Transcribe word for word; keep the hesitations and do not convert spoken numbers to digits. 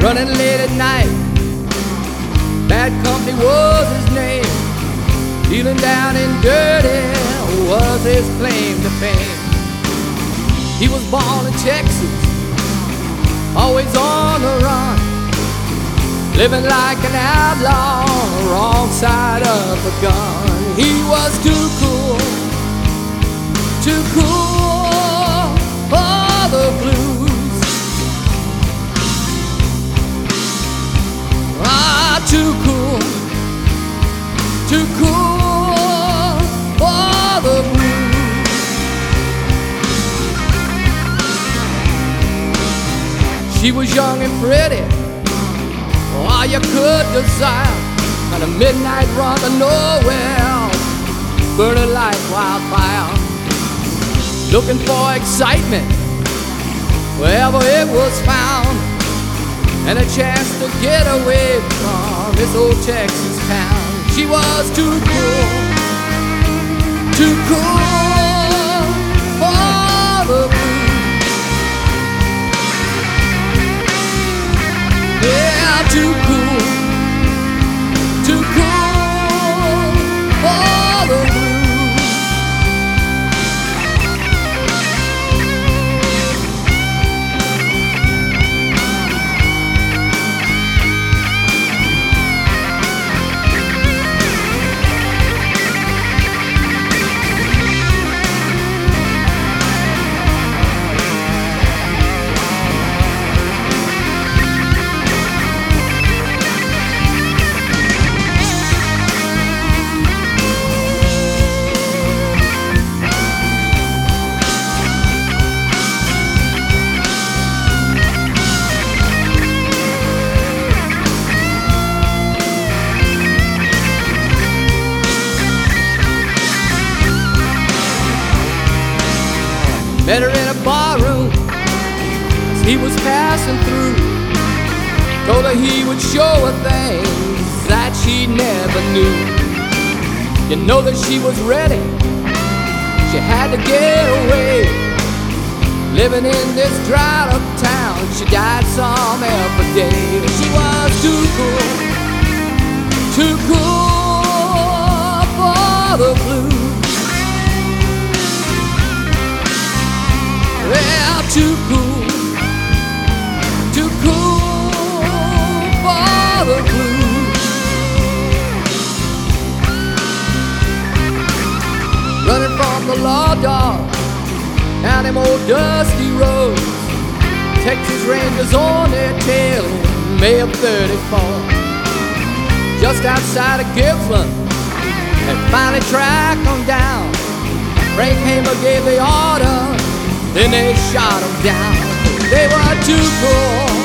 running late at night. Bad company was his name. Dealing down and dirty was his claim to fame. He was born in Texas, always on the run, living like an outlaw on the wrong side of a gun. He was too cool, too cool for the blues. Ah, too cool, too cool for the blues. She was young and pretty, all you could desire, on a midnight run to nowhere, burning like wildfire, looking for excitement wherever it was found, and a chance to get away from this old Texas town. She was too cool, too cool for the blues. Yeah, too cool, too cool for the blues. Met her in a barroom as he was passing through. Told her he would show her things that she never knew. You know that she was ready, she had to get away. Living in this dried up town, she died some every day. She was too cool, too cool for the blues. Well, too cool, too cool for the blues. Running from the law dog down them old dusty roads, Texas Rangers on their tail in May of thirty-four. Just outside of Gippsland, they finally tracked them down. Frank Hamer gave the order, then they shot them down. They were too cool,